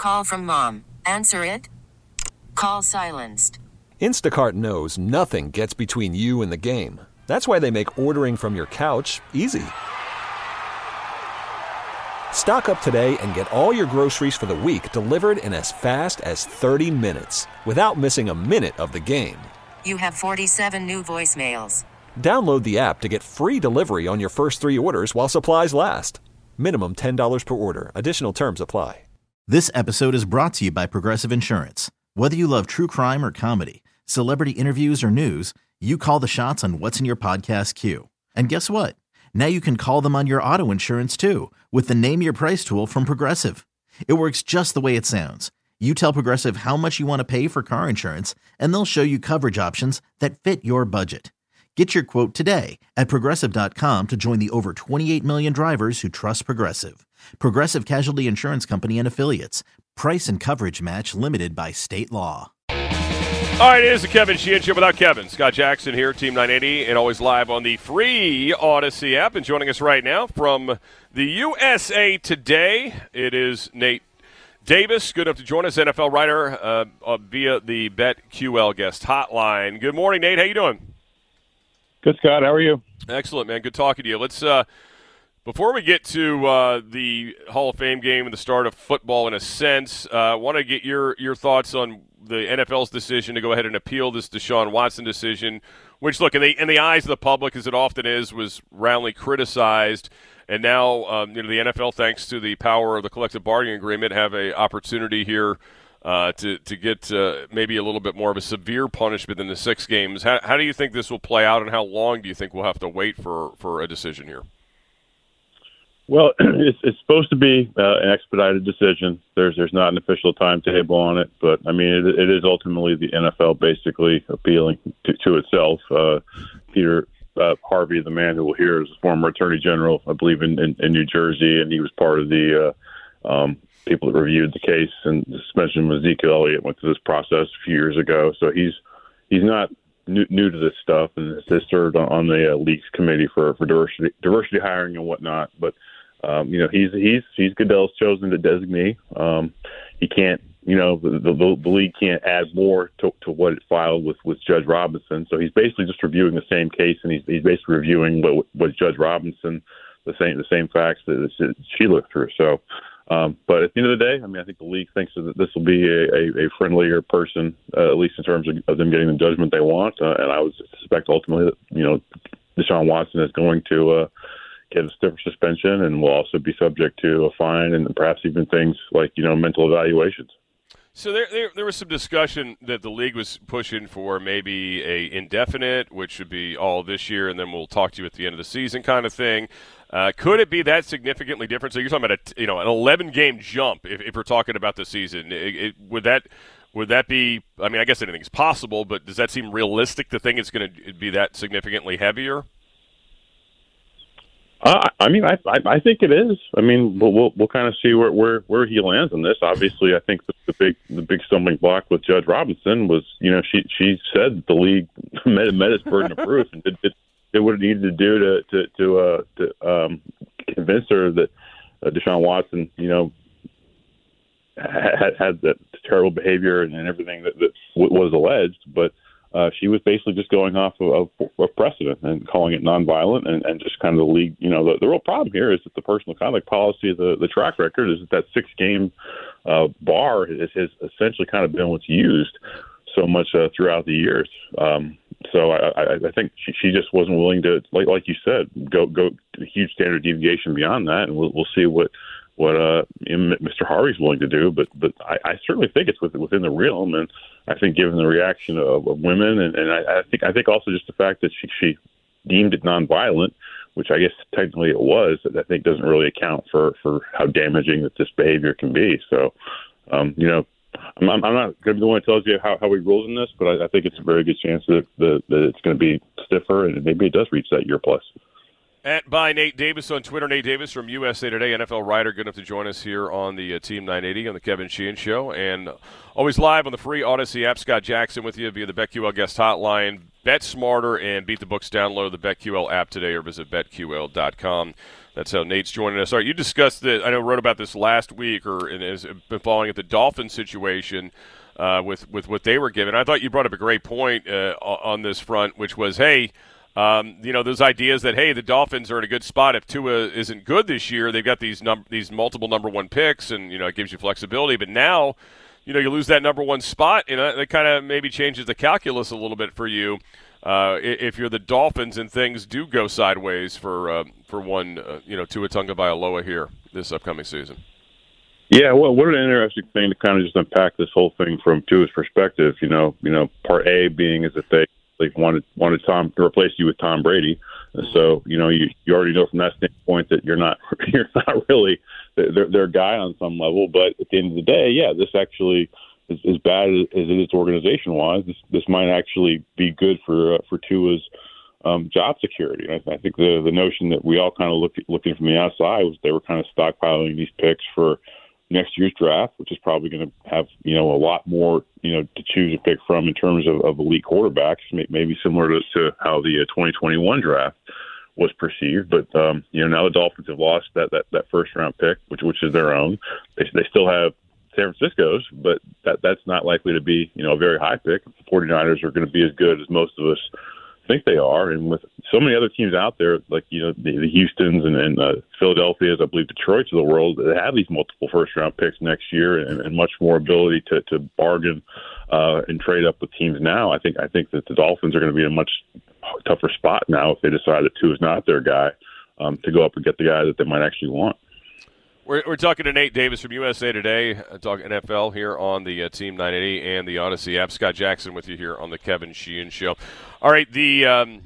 Call from mom. Answer it. Call silenced. Instacart knows nothing gets between you and the game. That's why they make ordering from your couch easy. Stock up today and get all your groceries for the week delivered in as fast as 30 minutes without missing a minute of the game. You have 47 new voicemails. Download the app to get free delivery on your first 3 orders while supplies last. Minimum $10 per order. Additional terms apply. This episode is brought to you by Progressive Insurance. Whether you love true crime or comedy, celebrity interviews or news, you call the shots on what's in your podcast queue. And guess what? Now you can call them on your auto insurance too with the Name Your Price tool from Progressive. It works just the way it sounds. You tell Progressive how much you want to pay for car insurance, and they'll show you coverage options that fit your budget. Get your quote today at Progressive.com to join the over 28 million drivers who trust Progressive. Progressive Casualty Insurance Company and Affiliates. Price and coverage match limited by state law. All right, it is the Kevin Sheehan Show without Kevin. Scott Jackson here, Team 980, and always live on the free Odyssey app. And joining us right now from the USA Today, it is Nate Davis. Good enough to join us, NFL writer via the BetQL guest hotline. Good morning, Nate. How you doing? Good, Scott. How are you? Excellent, man. Good talking to you. Let's before we get to the Hall of Fame game and the start of football in a sense, I want to get your thoughts on the NFL's decision to go ahead and appeal this Deshaun Watson decision, which, look, in the eyes of the public, as it often is, was roundly criticized. And now, the NFL, thanks to the power of the collective bargaining agreement, have an opportunity here to get maybe a little bit more of a severe punishment than the 6 games. How do you think this will play out, and how long do you think we'll have to wait for a decision here? Well, it's supposed to be an expedited decision. There's not an official timetable on it, but I mean it is ultimately the NFL basically appealing to itself. Peter Harvey, the man who will hear, is a former attorney general, I believe, in New Jersey, and he was part of the people that reviewed the case and the suspension of Ezekiel Elliott. Went through this process a few years ago, so he's not new to this stuff, and has served on the league's committee for diversity hiring and whatnot. But he's Goodell's chosen to designate. He can't, the league can't add more to what it filed with Judge Robinson. So he's basically just reviewing the same case, and he's basically reviewing what Judge Robinson, the same facts that she looked through. So, but at the end of the day, I mean, I think the league thinks that this will be a friendlier person, at least in terms of them getting the judgment they want. And I would suspect ultimately that, Deshaun Watson is going to get a stiffer suspension and will also be subject to a fine and perhaps even things like, mental evaluations. So there was some discussion that the league was pushing for maybe a indefinite, which should be all this year, and then we'll talk to you at the end of the season kind of thing. Could it be that significantly different? So you're talking about an 11-game jump if we're talking about the season. Would that be? I mean, I guess anything's possible, but does that seem realistic to think it's going to be that significantly heavier? I think it is. I mean, we'll kind of see where he lands on this. Obviously, I think the big stumbling block with Judge Robinson was, she said that the league met its burden of proof and did what it needed to do to convince her that Deshaun Watson, had that terrible behavior and everything that was alleged, but. She was basically just going off of precedent and calling it nonviolent and just kind of the league. The real problem here is that the personal conduct policy of the track record is that 6-game bar has essentially kind of been what's used so much throughout the years. So I think she just wasn't willing to, like you said, go a huge standard deviation beyond that, and we'll see what Mr. Harvey's willing to do, but I certainly think it's within the realm, and I think given the reaction of women, and I think also just the fact that she deemed it nonviolent, which I guess technically it was, that I think doesn't really account for how damaging that this behavior can be. So, I'm not going to be the one who tells you how he rules in this, but I think it's a very good chance that it's going to be stiffer, and maybe it does reach that year plus. By Nate Davis on Twitter. Nate Davis from USA Today, NFL writer, good enough to join us here on the Team 980 on the Kevin Sheehan Show. And always live on the free Odyssey app. Scott Jackson with you via the BetQL guest hotline. Bet smarter and beat the books. Download the BetQL app today or visit BetQL.com. That's how Nate's joining us. All right, you discussed it. I know wrote about this last week and has been following at the Dolphins situation with what they were given. I thought you brought up a great point on this front, which was, hey, those ideas that, hey, the Dolphins are in a good spot. If Tua isn't good this year, they've got these multiple number one picks, and, it gives you flexibility. But now, you lose that number one spot, that kind of maybe changes the calculus a little bit for you if you're the Dolphins and things do go sideways for one, Tua Tagovailoa here this upcoming season. Yeah, well, what an interesting thing to kind of just unpack this whole thing from Tua's perspective. Part A being is that they wanted Tom to replace you with Tom Brady. So, you already know from that standpoint that you're not really their guy on some level. But at the end of the day, yeah, this actually is as bad as it is organization-wise. This might actually be good for Tua's job security. And I think the notion that we all kind of looking from the outside was they were kind of stockpiling these picks for next year's draft, which is probably going to have, a lot more, to choose and pick from in terms of elite quarterbacks, maybe similar to how the 2021 draft was perceived. But, now the Dolphins have lost that first round pick, which is their own. They still have San Francisco's, but that's not likely to be, a very high pick. The 49ers are going to be as good as most of us think they are. And with so many other teams out there, like, the Houstons and Philadelphia's, I believe Detroit's of the world, that have these multiple first-round picks next year and much more ability to bargain and trade up with teams now. I think that the Dolphins are going to be in a much tougher spot now if they decide that Tua is not their guy to go up and get the guy that they might actually want. We're talking to Nate Davis from USA Today, talking NFL here on the Team 980 and the Odyssey app. Scott Jackson with you here on the Kevin Sheehan Show. All right, the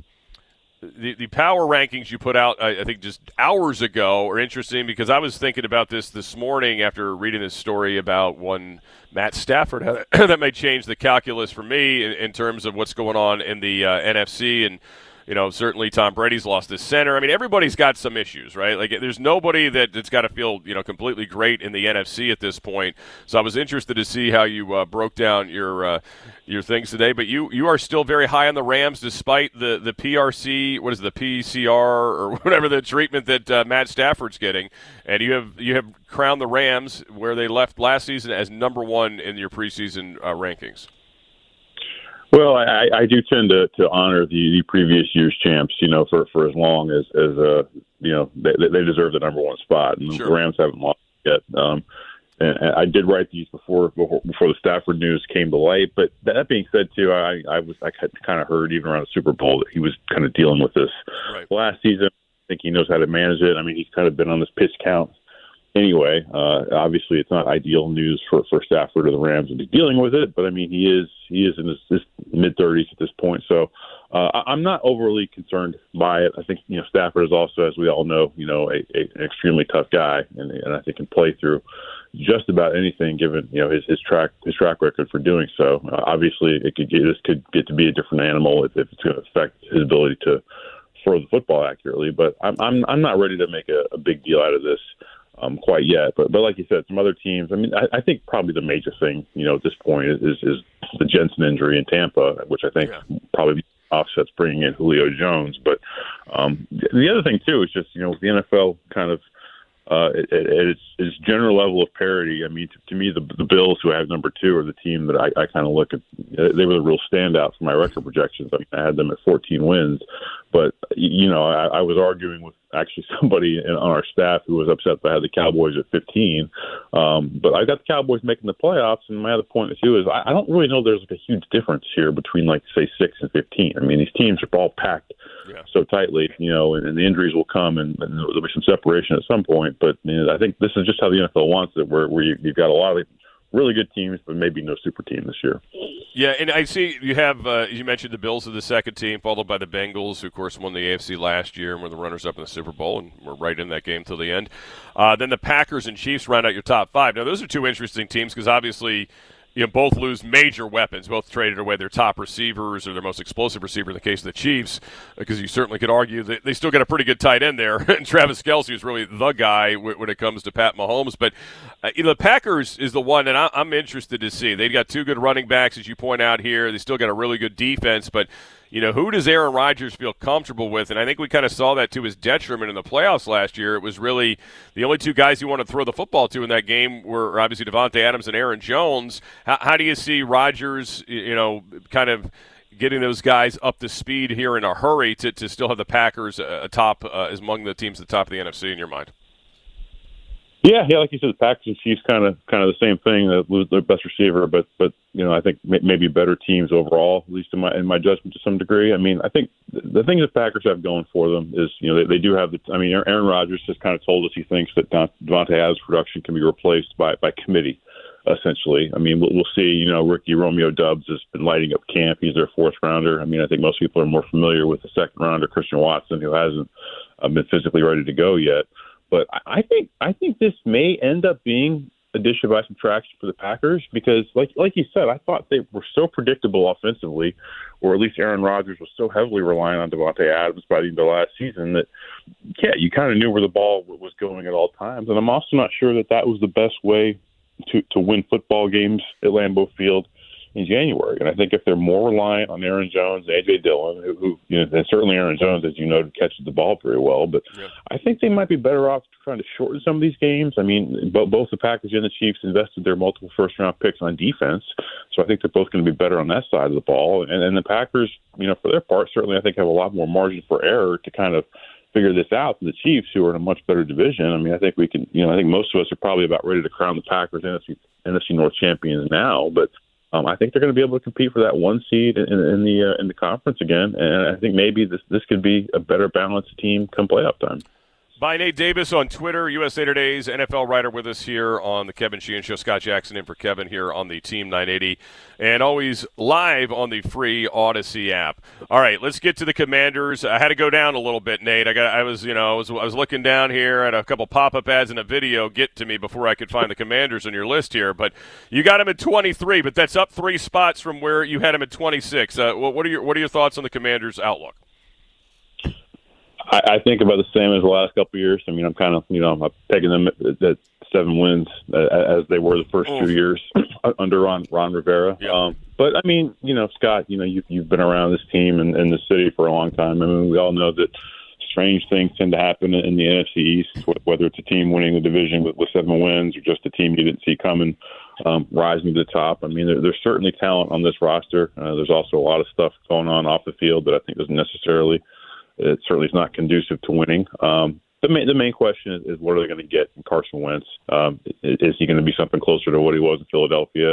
power rankings you put out, I think just hours ago, are interesting because I was thinking about this morning after reading this story about one Matt Stafford. That may change the calculus for me in terms of what's going on in the NFC. And certainly Tom Brady's lost his center. I mean, everybody's got some issues, right? Like, there's nobody that's got to feel, completely great in the NFC at this point. So I was interested to see how you broke down your things today. But you are still very high on the Rams despite the PRC, what is it, the PCR or whatever the treatment that Matt Stafford's getting. And you have crowned the Rams where they left last season as number one in your preseason rankings. Well, I do tend to honor the previous year's champs, for as long as they deserve the number one spot, and sure. The Rams haven't lost yet. And I did write these before the Stafford news came to light. But that being said, too, I kind of heard even around the Super Bowl that he was kind of dealing with this last season. I think he knows how to manage it. I mean, he's kind of been on this pitch count. Anyway, obviously it's not ideal news for Stafford or the Rams to be dealing with it, but I mean, he is in his mid-30s at this point, so I'm not overly concerned by it. I think, Stafford is also, as we all know, an extremely tough guy, and I think can play through just about anything given, his track record for doing so. Obviously, this could get to be a different animal if it's going to affect his ability to throw the football accurately, but I'm not ready to make a big deal out of this quite yet. But like you said, some other teams, I mean, I think probably the major thing, at this point is the Jensen injury in Tampa, which I think probably offsets bringing in Julio Jones. But the other thing, too, is just, with the NFL kind of its general level of parity. I mean, to me, the Bills, who I have number 2, are the team that I kind of look at. They were the real standout for my record projections. I mean, I had them at 14 wins. But, I was arguing with actually somebody on our staff who was upset that I had the Cowboys at 15. But I got the Cowboys making the playoffs, and my other point, too, is I don't really know there's like a huge difference here between, like, say, 6 and 15. I mean, these teams are all packed so tightly, and the injuries will come, and there'll be some separation at some point. But I think this is just how the NFL wants it, where you've got a lot of really good teams, but maybe no super team this year. Yeah, and I see you have, you mentioned the Bills are the second team, followed by the Bengals, who, of course, won the AFC last year and were the runners-up in the Super Bowl, and were right in that game till the end. Then the Packers and Chiefs round out your top 5. Now, those are two interesting teams because, obviously, both lose major weapons. Both traded away their top receivers or their most explosive receiver in the case of the Chiefs, because you certainly could argue that they still got a pretty good tight end there. And Travis Kelce is really the guy when it comes to Pat Mahomes. But the Packers is the one that I'm interested to see. They've got two good running backs, as you point out here. They still got a really good defense, but who does Aaron Rodgers feel comfortable with? And I think we kind of saw that to his detriment in the playoffs last year. It was really the only two guys you want to throw the football to in that game were obviously Devontae Adams and Aaron Jones. How do you see Rodgers, kind of getting those guys up to speed here in a hurry to still have the Packers atop as among the teams at the top of the NFC in your mind? Yeah, like you said, the Packers and Chiefs kind of the same thing. That lose their best receiver, but I think maybe better teams overall, at least in my judgment to some degree. I mean, I think the thing the Packers have going for them is they do have Aaron Rodgers has kind of told us he thinks that Devontae Adams' production can be replaced by committee, essentially. I mean, we'll see. Ricky Romeo Dubs has been lighting up camp. He's their fourth rounder. I mean, I think most people are more familiar with the second rounder, Christian Watson, who hasn't been physically ready to go yet. But I think this may end up being addition by subtraction for the Packers because, like you said, I thought they were so predictable offensively, or at least Aaron Rodgers was so heavily reliant on Devontae Adams by the end of last season that, you kind of knew where the ball was going at all times. And I'm also not sure that was the best way to win football games at Lambeau Field in January. And I think if they're more reliant on Aaron Jones, A.J. Dillon, who and certainly Aaron Jones, as you know, catches the ball very well, but yeah. I think they might be better off trying to shorten some of these games. I mean, both the Packers and the Chiefs invested their multiple first-round picks on defense, so I think they're both going to be better on that side of the ball. And the Packers, for their part, certainly I think have a lot more margin for error to kind of figure this out than the Chiefs, who are in a much better division. I mean, I think we can, I think most of us are probably about ready to crown the Packers NFC North champions now, but I think they're going to be able to compete for that one seed in the conference again, and I think maybe this could be a better balanced team come playoff time. By Nate Davis on Twitter, USA Today's NFL writer with us here on the Kevin Sheehan Show. Scott Jackson in for Kevin here on the Team 980, and always live on the free Odyssey app. All right, let's get to the Commanders. I had to go down a little bit, Nate. I was looking down here at a couple pop-up ads and a video get to me before I could find the Commanders on your list here. But you got them at 23, but that's up 3 spots from where you had them at 26. What are your thoughts on the Commanders' outlook? I think about the same as the last couple of years. I mean, I'm kind of, I'm taking them at 7 wins as they were the first 2 years under Ron Rivera. Yeah. But I mean, Scott, you've been around this team and the city for a long time. I mean, we all know that strange things tend to happen in the NFC East, whether it's a team winning the division with 7 wins or just a team you didn't see coming rising to the top. I mean, there's certainly talent on this roster. There's also a lot of stuff going on off the field that I think doesn't necessarily. It certainly is not conducive to winning. The main question is what are they going to get in Carson Wentz? Is he going to be something closer to what he was in Philadelphia?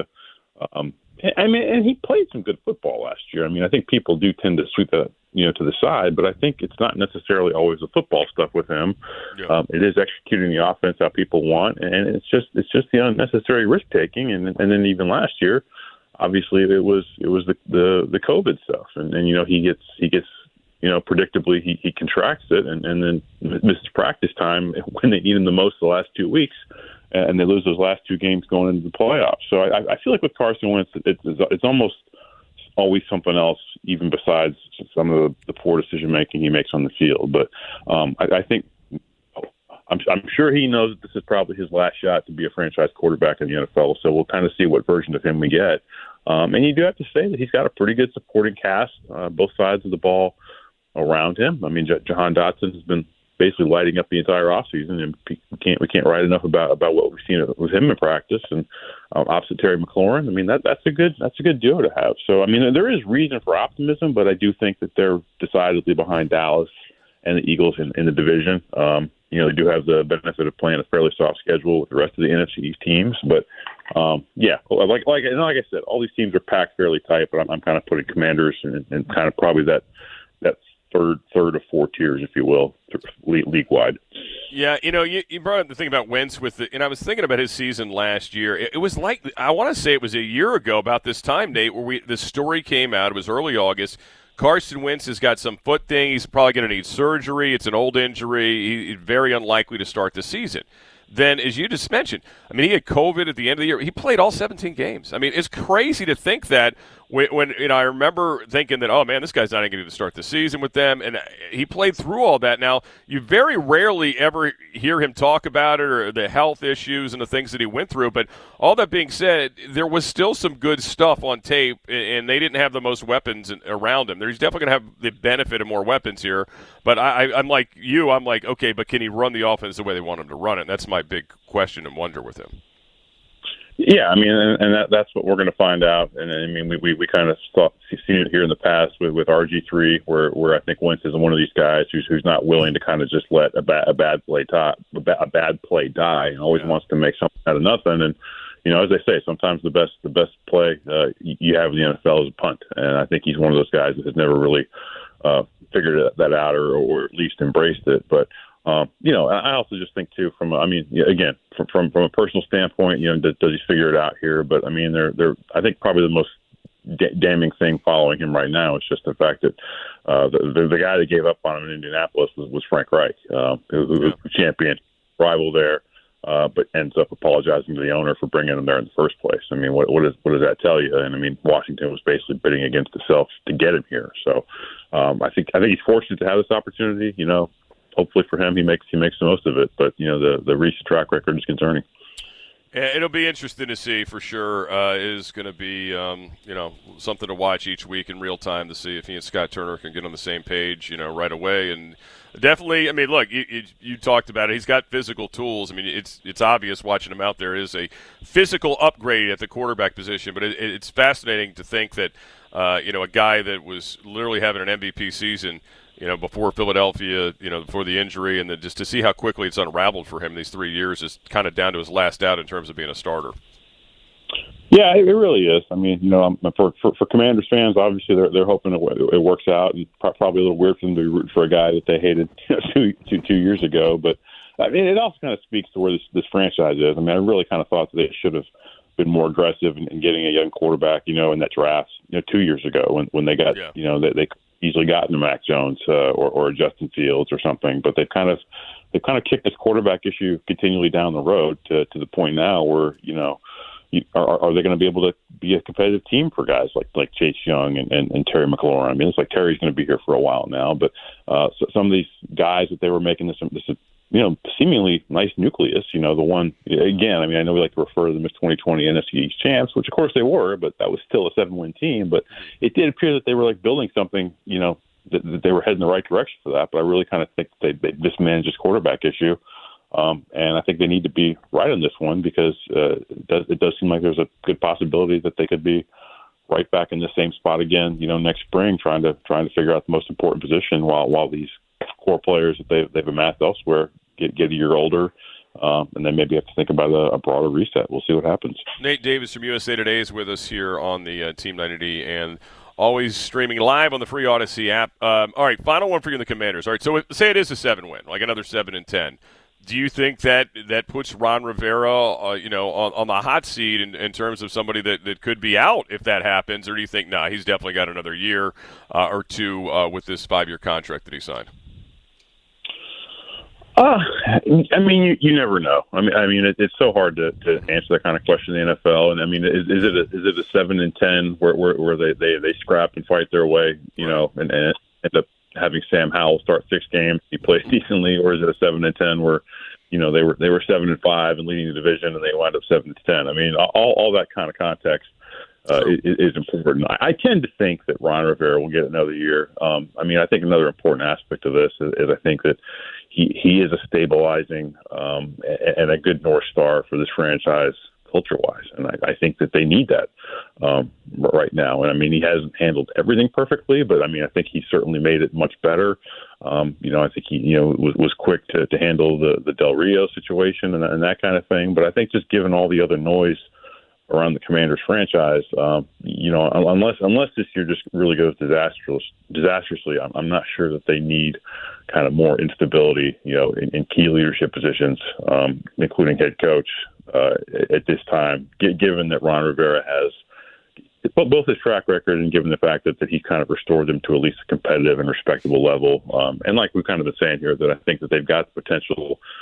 I mean, and he played some good football last year. I mean, I think people do tend to sweep that to the side, but I think it's not necessarily always the football stuff with him. Yeah. It is executing the offense how people want, and it's just the unnecessary risk taking. And then even last year, obviously it was the COVID stuff, and he gets. Predictably, he contracts it and then misses practice time when they need him the most the last 2 weeks, and they lose those last 2 games going into the playoffs. So I feel like with Carson Wentz, it's almost always something else, even besides some of the poor decision-making he makes on the field. But I think I'm sure he knows that this is probably his last shot to be a franchise quarterback in the NFL, so we'll kind of see what version of him we get. And you do have to say that he's got a pretty good supporting cast, both sides of the ball, around him. I mean, Jahan Dotson has been basically lighting up the entire offseason, and we can't write enough about what we've seen with him in practice. And opposite Terry McLaurin, I mean that's a good duo to have. So I mean, there is reason for optimism, but I do think that they're decidedly behind Dallas and the Eagles in the division. They do have the benefit of playing a fairly soft schedule with the rest of the NFC East teams, but like I said, all these teams are packed fairly tight. But I'm kind of putting Commanders in kind of probably that third or 4 tiers, if you will, league wide. Yeah, you brought up the thing about Wentz and I was thinking about his season last year. It was like, I want to say it was a year ago about this time, Nate, where the story came out. It was early August. Carson Wentz has got some foot thing. He's probably going to need surgery. It's an old injury. He's very unlikely to start the season. then, as you just mentioned, I mean, he had COVID at the end of the year. He played all 17 games. I mean, it's crazy to think that when I remember thinking that, oh, man, this guy's not even going to start the season with them, and he played through all that. Now, you very rarely ever hear him talk about it or the health issues and the things that he went through, but all that being said, there was still some good stuff on tape, and they didn't have the most weapons around him. He's definitely going to have the benefit of more weapons here, but I'm like you. I'm like, okay, but can he run the offense the way they want him to run it? And that's my big question and wonder with him. Yeah, I mean, and that's what we're going to find out. And I mean, we kind of seen it here in the past with RG3, where I think Wentz is one of these guys who's not willing to kind of just let a bad play die, and always wants to make something out of nothing. And as they say, sometimes the best play you have in the NFL is a punt, and I think he's one of those guys that has never really figured that out or at least embraced it. But I also just think too, from a personal standpoint, does he figure it out here? But I mean, I think probably the most damning thing following him right now is just the fact that the guy that gave up on him in Indianapolis was Frank Reich, who was champion rival there, but ends up apologizing to the owner for bringing him there in the first place. I mean, what does that tell you? And I mean, Washington was basically bidding against itself to get him here. So I think he's fortunate to have this opportunity. Hopefully for him, he makes the most of it. But the recent track record is concerning. It'll be interesting to see for sure. It is going to be something to watch each week in real time to see if he and Scott Turner can get on the same page right away. And definitely, I mean, look, you talked about it. He's got physical tools. I mean, it's obvious watching him out there is a physical upgrade at the quarterback position. But it's fascinating to think that a guy that was literally having an MVP season before Philadelphia, before the injury, and then just to see how quickly it's unraveled for him these 3 years is kind of down to his last out in terms of being a starter. Yeah, it really is. I mean, for Commanders fans, obviously they're hoping it works out, and probably a little weird for them to be rooting for a guy that they hated 2 years ago. But I mean, it also kind of speaks to where this franchise is. I mean, I really kind of thought that they should have been more aggressive in getting a young quarterback, in that draft, 2 years ago when they got, they easily gotten a Mac Jones or a Justin Fields or something, but they've kind of kicked this quarterback issue continually down the road to the point now where are they going to be able to be a competitive team for guys like Chase Young and Terry McLaurin? I mean, it's like Terry's going to be here for a while now, but so some of these guys that they were making this seemingly nice nucleus, the one, again, I mean, I know we like to refer to them as 2020 NFC East champs, which of course they were, but that was still a 7-win team. But it did appear that they were building something, that they were heading the right direction for that. But I really kind of think they mismanaged this quarterback issue. And I think they need to be right on this one because it does seem like there's a good possibility that they could be right back in the same spot again, next spring, trying to figure out the most important position while these core players that they've amassed elsewhere get a year older, and then maybe have to think about a broader reset. We'll see what happens. Nate Davis from USA Today is with us here on the Team 90 and always streaming live on the free Odyssey app. All right, final one for you in the Commanders. All right, so say it is a 7-win, like another 7-10. Do you think that puts Ron Rivera, on the hot seat in terms of somebody that could be out if that happens, or do you think, he's definitely got another year or two with this 5-year contract that he signed? I mean, you never know. I mean, it's so hard to answer that kind of question in the NFL. And I mean, is it a 7-10 where they scrap and fight their way, and end up having Sam Howell start 6 games, he plays decently, or is it a 7-10 where they were 7-5 and leading the division and they wound up 7-10? I mean, all that kind of context is important. I tend to think that Ron Rivera will get another year. I mean, I think another important aspect of this is I think that he is a stabilizing and a good North Star for this franchise culture-wise, and I think that they need that right now. And I mean, he hasn't handled everything perfectly, but I mean, I think he certainly made it much better. I think he was quick to handle the Del Rio situation and that kind of thing. But I think just given all the other noise around the Commanders franchise, unless this year just really goes disastrously, I'm not sure that they need kind of more instability, in key leadership positions, including head coach, at this time, given that Ron Rivera has both his track record and given the fact that he's kind of restored them to at least a competitive and respectable level. And like we've kind of been saying here, that I think that they've got the potential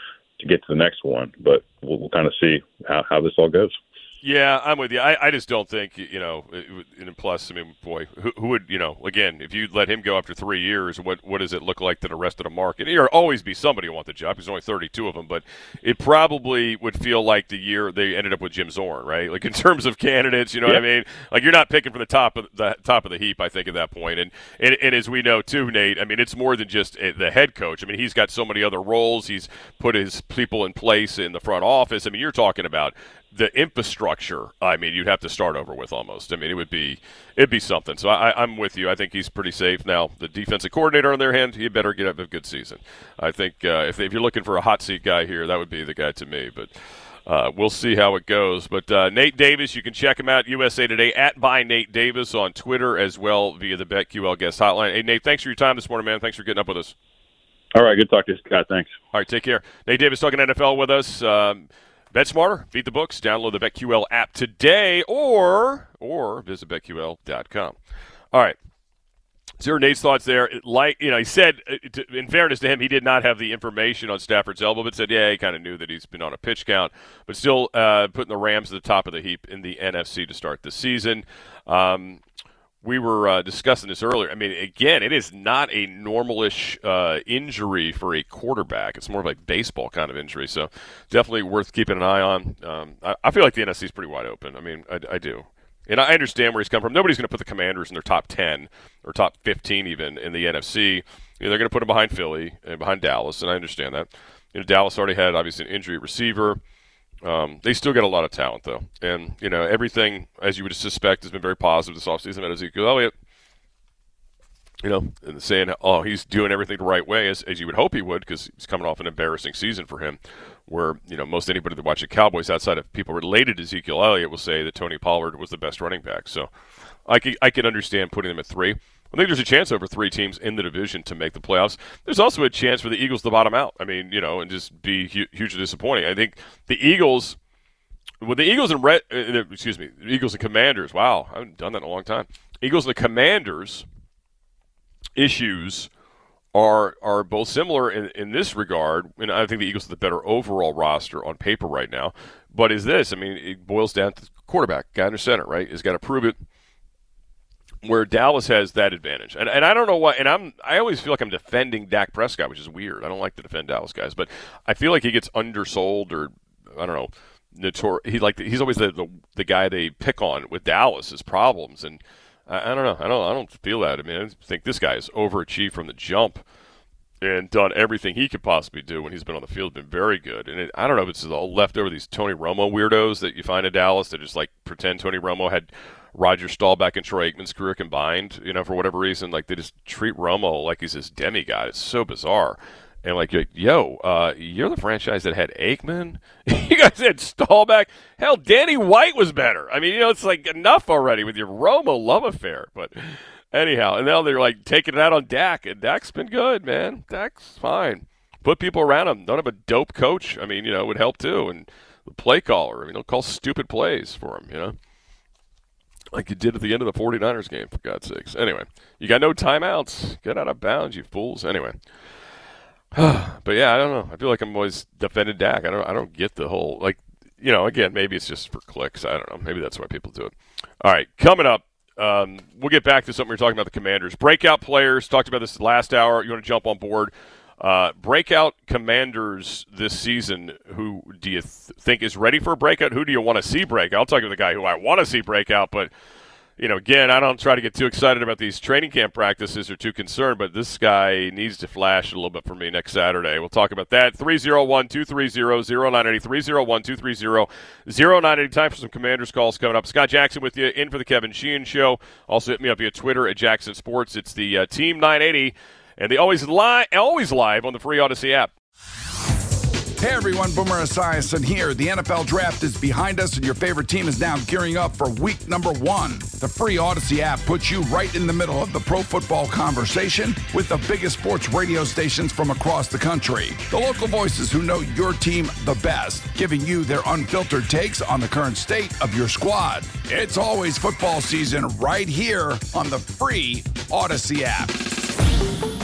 to get to the next one. But we'll kind of see how this all goes. Yeah, I'm with you. I just don't think, and plus, I mean, boy, who would, again, if you let him go after 3 years, what does it look like to the rest of the market? There'll always be somebody who wants the job. There's only 32 of them, but it probably would feel like the year they ended up with Jim Zorn, right? Like in terms of candidates, you know what I mean? Like you're not picking from the top of the heap, I think, at that point. And as we know too, Nate, I mean, it's more than just the head coach. I mean, he's got so many other roles. He's put his people in place in the front office. I mean, you're talking about the infrastructure, I mean, you'd have to start over with almost. I mean, it'd be something. So I'm with you. I think he's pretty safe now. The defensive coordinator, on their hand, he better get up a good season. I think if you're looking for a hot seat guy here, that would be the guy to me. But we'll see how it goes. But Nate Davis, you can check him out, USA Today, @ByNateDavis on Twitter as well via the BetQL guest hotline. Hey, Nate, thanks for your time this morning, man. Thanks for getting up with us. All right, good talk to you, Scott. Thanks. All right, take care. Nate Davis talking NFL with us. Bet smarter, beat the books. Download the BetQL app today, or visit BetQL.com. All right. So Nate's thoughts there. He said, in fairness to him, he did not have the information on Stafford's elbow, but said, yeah, he kind of knew that he's been on a pitch count, but still putting the Rams at the top of the heap in the NFC to start the season. We were discussing this earlier. I mean, again, it is not a normal-ish injury for a quarterback. It's more of like baseball kind of injury, so definitely worth keeping an eye on. I feel like the NFC is pretty wide open. I mean, I do. And I understand where he's come from. Nobody's going to put the Commanders in their top 10 or top 15 even in the NFC. They're going to put them behind Philly and behind Dallas, and I understand that. Dallas already had, obviously, an injury receiver. They still get a lot of talent, though. And, everything, as you would suspect, has been very positive this offseason about Ezekiel Elliott. And saying, he's doing everything the right way, as you would hope he would, because he's coming off an embarrassing season for him, where, most anybody that watches the Cowboys outside of people related to Ezekiel Elliott will say that Tony Pollard was the best running back. So I can understand putting them at 3. I think there's a chance over 3 teams in the division to make the playoffs. There's also a chance for the Eagles to bottom out. I mean, and just be hugely disappointing. I think the Eagles, with the Eagles and the Eagles and Commanders. Wow, I haven't done that in a long time. Eagles and the Commanders issues are both similar in this regard. And I think the Eagles have the better overall roster on paper right now. But it boils down to the quarterback, guy under center, right? Has got to prove it. Where Dallas has that advantage. And I don't know why, and I always feel like I'm defending Dak Prescott, which is weird. I don't like to defend Dallas guys, but I feel like he gets undersold, or I don't know, he's always the guy they pick on with Dallas's problems, and I don't know. I don't feel that. I mean, I think this guy has overachieved from the jump and done everything he could possibly do when he's been on the field. Been very good. And I don't know if it's all left over these Tony Romo weirdos that you find in Dallas that just like pretend Tony Romo had Roger Staubach and Troy Aikman's career combined, for whatever reason. Like, they just treat Romo like he's this demigod. It's so bizarre. And you're the franchise that had Aikman? You guys had Staubach? Hell, Danny White was better. I mean, it's like enough already with your Romo love affair. But anyhow, and now they're like taking it out on Dak, and Dak's been good, man. Dak's fine. Put people around him. Don't have a dope coach. I mean, it would help too. And the play caller. I mean, don't call stupid plays for him, like you did at the end of the 49ers game, for God's sakes. Anyway, you got no timeouts. Get out of bounds, you fools. Anyway. But yeah, I don't know. I feel like I'm always defending Dak. I don't get the whole, again, maybe it's just for clicks. I don't know. Maybe that's why people do it. All right, coming up, we'll get back to something we were talking about, the Commanders. Breakout players, talked about this last hour. You want to jump on board. Breakout Commanders this season, who do you think is ready for a breakout? Who do you want to see break? I'll talk to the guy who I want to see breakout, but again, I don't try to get too excited about these training camp practices or too concerned, but this guy needs to flash a little bit for me next Saturday. We'll talk about that. 301-230-0980, 301-230-0980. Time for some Commanders calls coming up. Scott Jackson with you, in for the Kevin Sheehan Show. Also hit me up via Twitter at Jackson Sports. It's the Team 980, and they always live on the free Odyssey app. Hey everyone, Boomer Esiason here. The NFL Draft is behind us and your favorite team is now gearing up for week number 1. The free Odyssey app puts you right in the middle of the pro football conversation with the biggest sports radio stations from across the country. The local voices who know your team the best, giving you their unfiltered takes on the current state of your squad. It's always football season right here on the free Odyssey app.